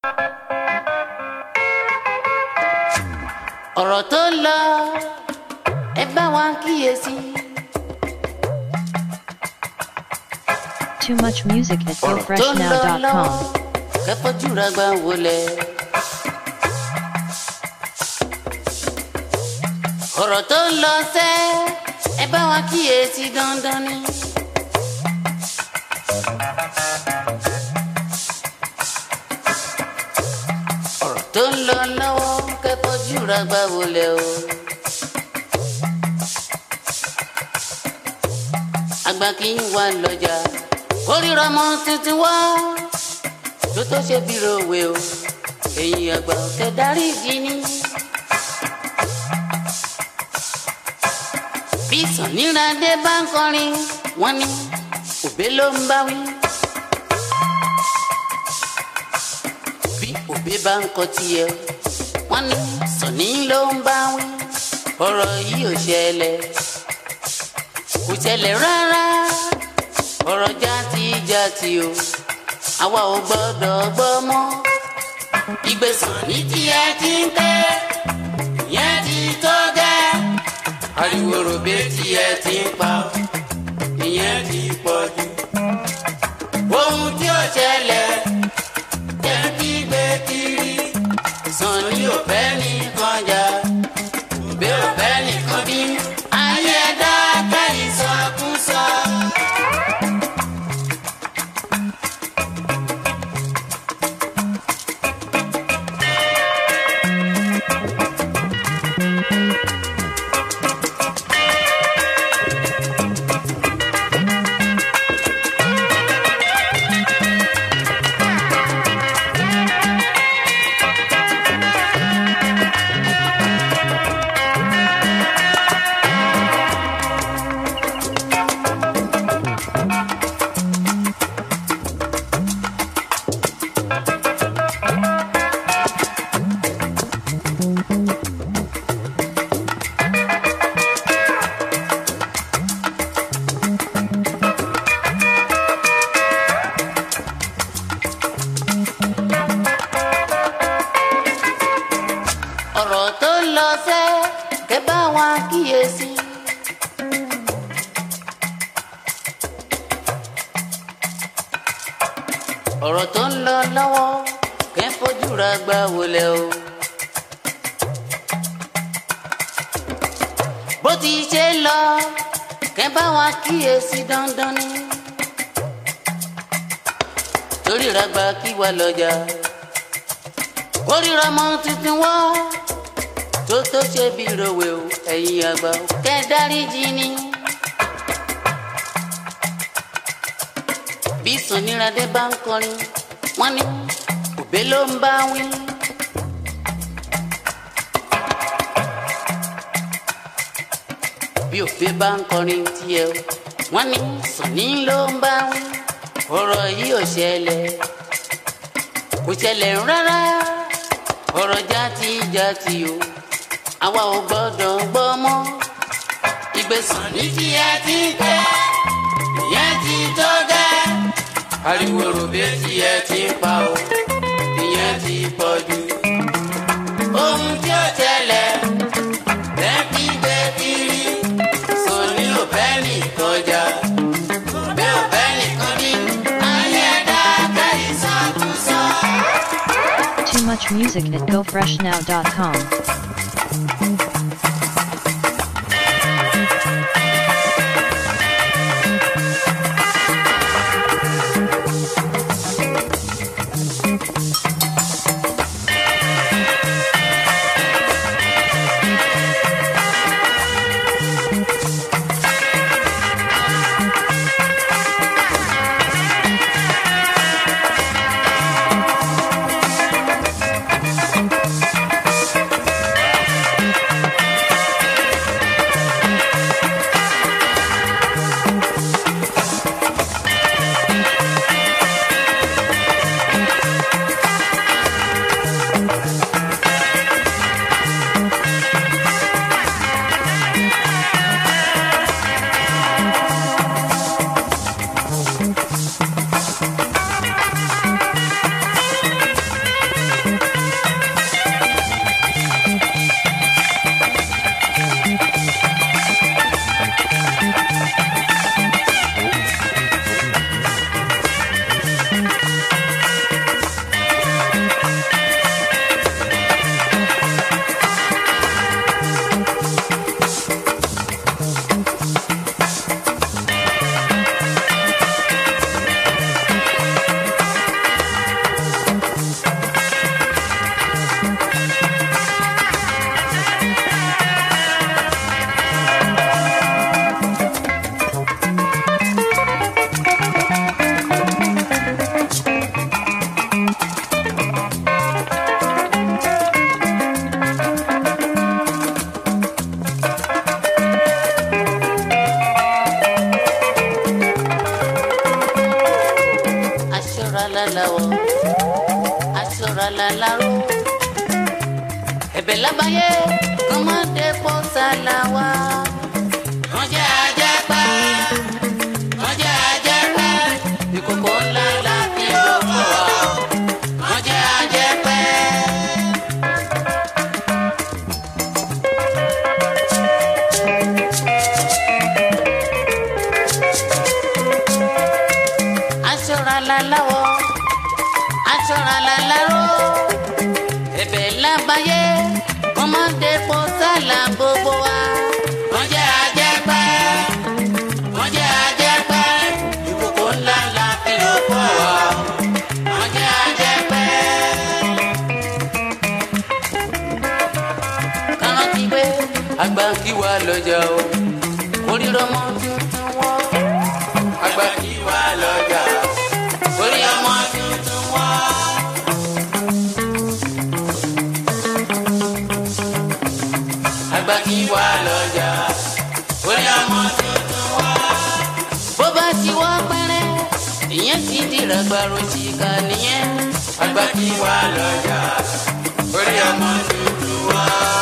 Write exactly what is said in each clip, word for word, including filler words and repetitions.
ọ̀rọ̀ tó lọ ẹ bá wa kíyèsí. Too much music at go fresh now dot com. Kẹ́fọ́jú ra gbà wọlé. ọ̀rọ̀ tó lọ sẹ́ ẹ bá wa kíyèsí dandan ni. ọ̀rọ̀ tó ń lọ lọ́wọ́ kẹ́fọ́jú ra gbà wọlé o. àgbà kì í wà lọ́jà kórìíra mọ́ tuntun wá tó tó ṣe bí ròwe o èyí àgbà ọ̀kẹ́ darí ìdí ni. bí Sànníradé bá ń kọrin wọ́n ní òbé ló ń bá wí. bí òbé bá ń kọ tiẹ̀ wọ́n ní Sànní ló ń bá wí. ọ̀rọ̀ yìí ò ṣẹlẹ̀ kò ṣẹlẹ̀ rárá ọ̀rọ̀ játijàti o àwa ò gbọ́dọ̀ gbọ́ mọ́. ìgbésàn ní tí ẹ ti ń tẹ́ ìyẹn ti tó gẹ́. ariwo ròbé tí ẹ ti ń pa ìyẹn ti pọ̀ jù. ohun tí ó ṣẹlẹ̀ jẹ́ kí gbé kiri. Sànní ò fẹ́ nìkan jà òbé ò fẹ́ nìkan bí. ayé ẹ̀dá kẹ́yìn sọkúsọ. ọ̀rọ̀ tó lọ sẹ́ kẹ́ bá wa kíyèsí. ọ̀rọ̀ tó ń lọ lọ́wọ́ kẹ́ fojú ra gbà wọlé o. bó ti ṣe lọ kẹ́ bá wa kíyèsí dandan ni. torí ra gbà kí wà lọ́jà kórìíra mọ́ tuntun wá tó tó ṣe bí ròwe o ẹ̀yin àgbà kẹ́ dáríjì ni. bí Sànníradé bá ń kọrin wọ́n ní òbé ló ń bá wí. bí òbé bá ń kọrin tiẹ̀ wọ́n ní Sànní ló ń bá wí. ọ̀rọ̀ yìí ò ṣẹlẹ̀ kò ṣẹlẹ̀ rárá ọ̀rọ̀ játijàti o àwa ò gbọ́dọ̀ gbọ́ mọ́. ìgbésàn ní tí ẹ ti ń tẹ́ ìyẹn ti tó gẹ́. ariwo ròbé tí ẹ ti ń pa o ìyẹn ti pọ̀ jù. ohun tí ó ṣẹlẹ̀ lẹ́ẹ̀kí gbé kiri. Sànní ò fẹ́ nìkan jà òbé ò fẹ́ nìkan ní. ayé ẹ̀dá kẹ́yìn sọkúsọ. Too much music at go fresh now dot com. aṣọra láláró ẹ̀bẹ̀ lábáyé kọ́mọdé pọ̀ sálà wá. wọ́n jẹ́ ajẹ́pẹ́ wọ́n jẹ́ ajẹ́pẹ́ ìkòkò ńlá ńlá kí ló fọ́ wa. wọ́n jẹ́ ajẹ́pẹ́. aṣọra láláwọ̀ aṣọra láláró ẹ̀bẹ̀ lábáyé kọ́mọdé pọ̀ sálà gbogbo wa. wọ́n jẹ́ ajẹ́pẹ́ wọ́n jẹ́ ajẹ́pẹ́ ìkòkò ńlá ńlá kí ló fọ́ wa. wọ́n jẹ́ ajẹ́pẹ́. kárántì pé àgbà kí wà lọ́jà o orí ọmọ tuntun wọ́. àgbà kí wà lọ́jà orí ọmọ tuntun wọ́. àgbà kí wà lọ́jà orí ọmọ tuntun wọ́. bó bá ti wọ́ pẹ́rẹ́ ìyẹn ti dìrà gbàrò síkà nìyẹn. àgbà kí wà lọ́jà orí ọmọ tuntun wọ́.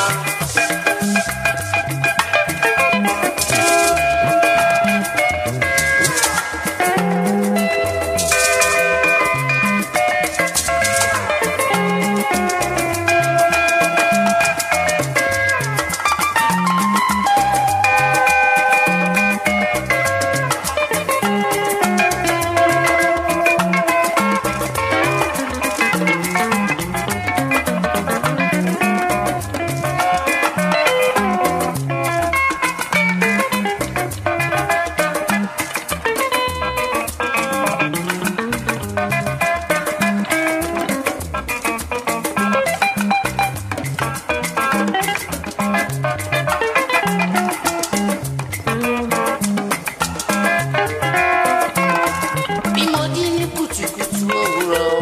bí mo jí ní kùtùkùtù òwúrọ̀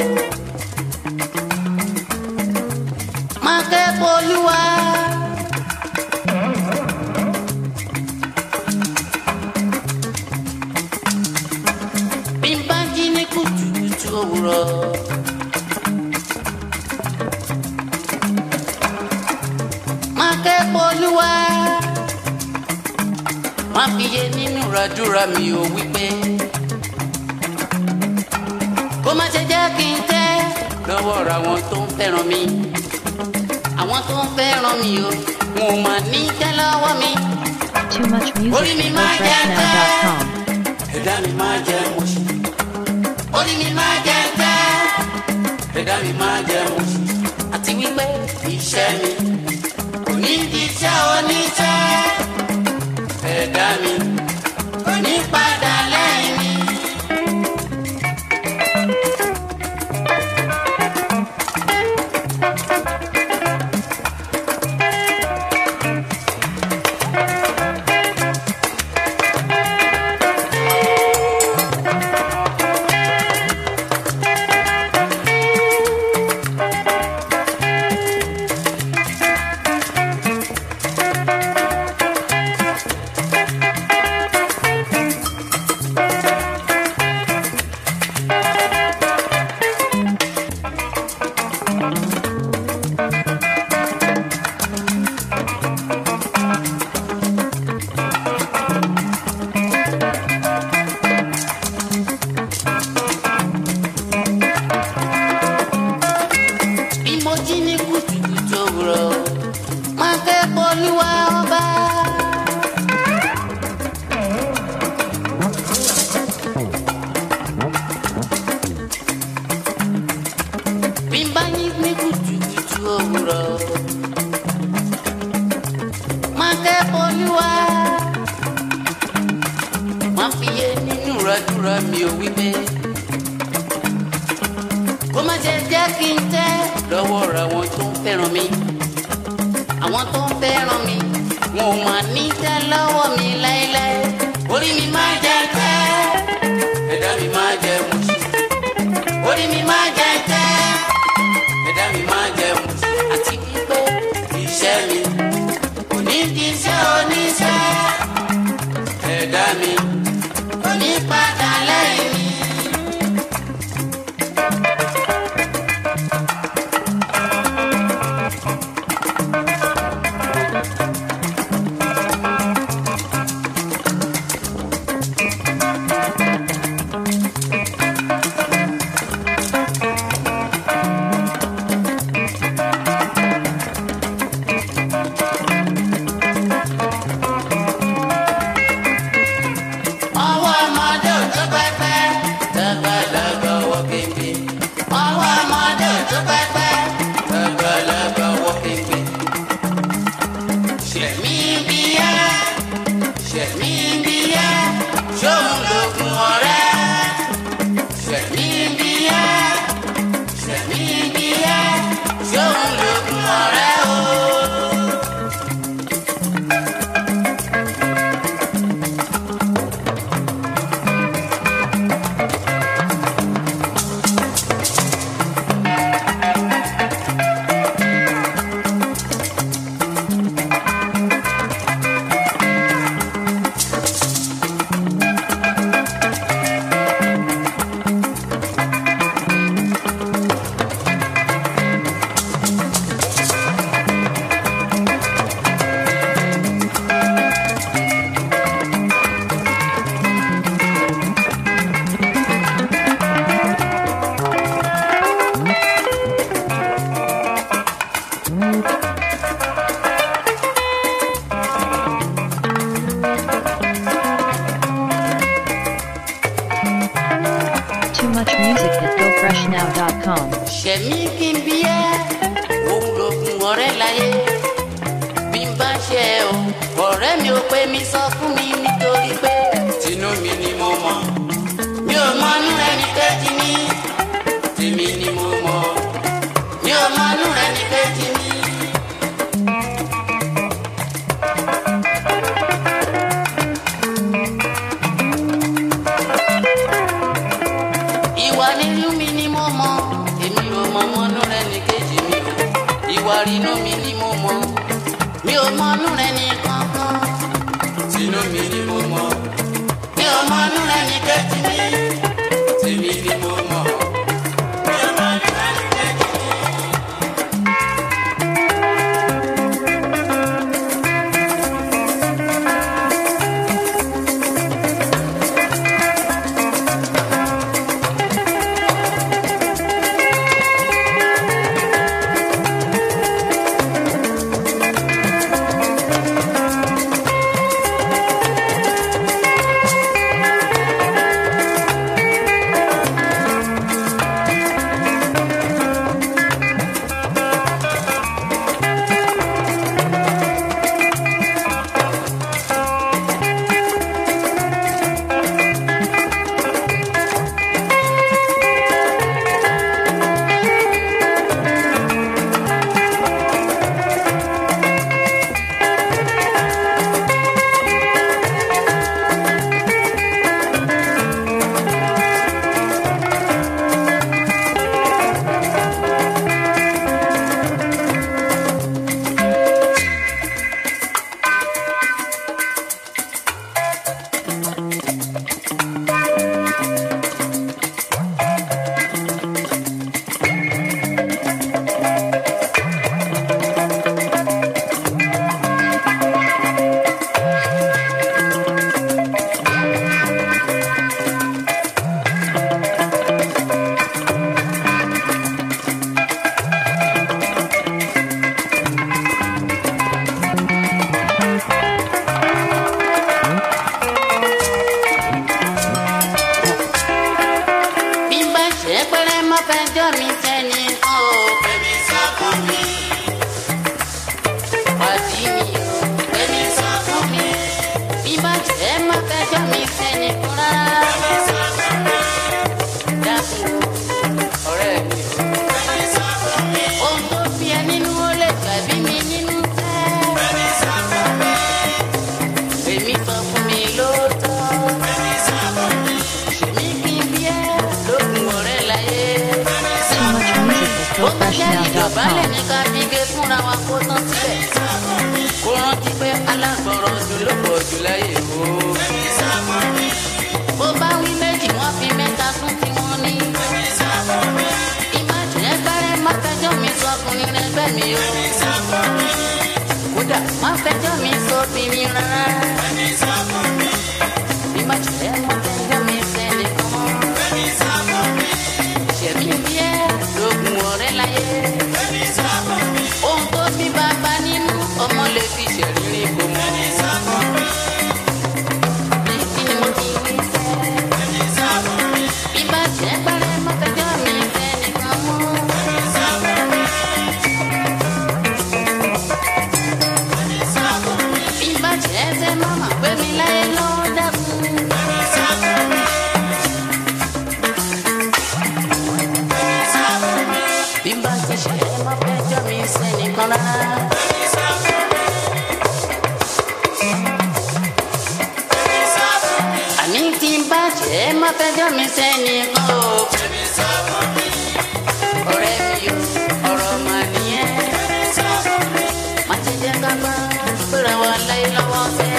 máa kẹ́kọ̀ọ́ Olúwa. bí n bá jí ní kùtùkùtù òwúrọ̀ máa kẹ́kọ̀ọ́ Olúwa. máa fi yé nínú ràdúrà mi ò wípé kó má ṣe jẹ́ kí n tẹ́ lọ́wọ́ ra àwọn tó ń fẹ́ràn mi. àwọn tó ń fẹ́ràn mi o wọn ò mà ní tẹ́ lọ́wọ́ mi. Too much music orí mi at máa jẹ́ gofreshnow dot com. tẹ́ ẹ̀dá mi máa jẹ́ mọ̀ṣí. orí mi máa jẹ́ tẹ́ ẹ̀dá mi máa jẹ́ mọ̀ṣí. àti wípé iṣẹ́ mi kò ní di iṣẹ́ oníṣẹ́. ẹ̀dá mi kò ní padà lẹ́yìn mi. bí mo jí ní kùtùkùtù òwúrọ̀ máa kẹ́kọ̀ọ́ Olúwa ọba. bí n bá yí ní kùtùkùtù òwúrọ̀ máa kẹ́kọ̀ọ́ Olúwa. máa fi yé nínú ràdúrà mi ò wípé kó má ṣe jẹ́ kí n tẹ́ lọ́wọ́ ra àwọn tó ń fẹ́ràn mi. àwọn tó ń fẹ́ràn mi wọn ò mà ní tẹ́ lọ́wọ́ mi láéláé. orí mi máa jẹ́ tẹ́ ẹ̀dá mi máa jẹ́ mọ̀ṣí. orí mi máa jẹ́ tẹ́ ẹ̀dá mi máa jẹ́ mọ̀ṣí. àti wípé iṣẹ́ mi kò ní di iṣẹ́ oníṣẹ́. ẹ̀dá mi kò ní padà lẹ́yìn mi. pẹ́pẹ́ àgbàlagbà wọ́ kékeré. Ṣẹ̀mí bíyá ṣẹ̀mí bíyá ṣóun lògùn ọ̀rẹ́. Ṣẹ̀mí bíyá ṣẹ̀mí bíyá ṣóun lògùn ọ̀rẹ́ o. Too much music at go fresh now dot com. Ṣẹ̀mí kí n bí ẹ́ òun lògùn ọ̀rẹ́ láyé bí n bá ṣe o ọ̀rẹ́ mi ò pé mi sọ fún mi nítorí pé tinú mi ni mo mọ̀ mi ò mọnú ẹni kejì mi tèmi ni mo mọ̀ mi ò mọnú ẹni kejì mi. Ìwà nínú mi ni mo mọ̀ èmi ò mọ̀ mọ́nú rẹ̀ ní kejì mi o. Ìwà rínú mi ni mo mọ̀ mi ò mọ̀nú rẹ̀ ní kankan. Tinú mi ni mo mọ̀ mi ò mọ̀nú rẹ̀ ní kejì mi tèmi ni mo mọ̀ mi ò mọ̀nú rẹ̀ ní kejì mi. Fẹjọ́ mi sẹ́ni kan o. Bẹ́ẹ̀ni sọ fún mi. Pàdí mi o. Bẹ́ẹ̀ni sọ fún mi. Bí bá jẹ́ má fẹjọ́ mi sẹ́ni kan rárá. Bẹ́ẹ̀ni sọ fún mi. Dákun o, ọ̀rẹ́ mi o. Bẹ́ẹ̀ni sọ fún mi. Ohun tó fi ẹ nínú ó lè gbàbí mi nínú fẹ́. Bẹ́ẹ̀ni sọ fún mi. Èmi sọ fún mi lóòótọ́. Bẹ́ẹ̀ni sọ fún mi. Ṣèmi kí n bí ẹ lókun ọ̀rẹ́ láyé. go fresh now dot com. Ìdọ̀bálẹ̀ ní ká fi gé fúnra wa kó tán sílẹ̀. Kó rántí pé alágbọ̀rọ̀ jù ló pọ̀ jù láyé o. Bó bá wí méjì wọ́n fi mẹ́ta sún tí wọ́n ní. Ìmájìlẹ̀ gbárẹ́ má fẹjọ́ mi sọ ọkùnrin rẹ̀ bẹ́ẹ̀ mi o. Kódà má fẹjọ́ mi sọ obìnrin rárá. Ìmájìlẹ̀ má fẹjọ́ mi sẹ́ni kan. Ṣẹ̀mí bí ẹ lóògùn ọ̀rẹ́ láyé. Ohun tó bí bàbá nínú ọmọ lè fi ṣẹ̀rírí kò mọ̀. Bí kí ni mo ti wí fẹ́? Bí bá jẹ́ gbárẹ́ má fẹjọ́ mi sẹ́ni kan mọ́. bàjẹ́ má fẹjọ́ mi sẹ́nìkan rárá. àní tí ń bàjẹ́ má fẹjọ́ mi sẹ́nìkan o. ọ̀rẹ́ mi o ọ̀rọ̀ mà nìyẹn. má ṣe jẹ́ ká bá gbéra wa láyé lọ́wọ́ sẹ́.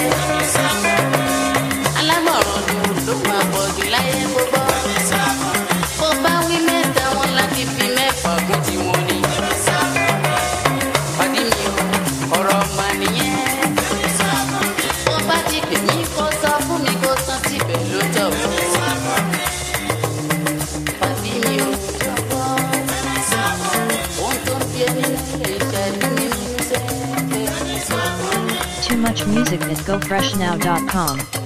alámọ̀ràn dùn ló máa pọ̀ jù láyé gbogbo. bó bá wí mẹ́ta wọn láti fi mẹ́fà gún tiwọn ni. pàdé mi o ọ̀rọ̀ mà nìyẹn. bó bá ti pè mí kó sọ fún mi kó tán síbẹ̀ ló tọ̀. pàdé mi o jọ̀wọ́. ohun tó ń bí ẹni lè ṣẹ́jú mi nínú sẹ́ẹ̀. Too much music at go fresh now dot com.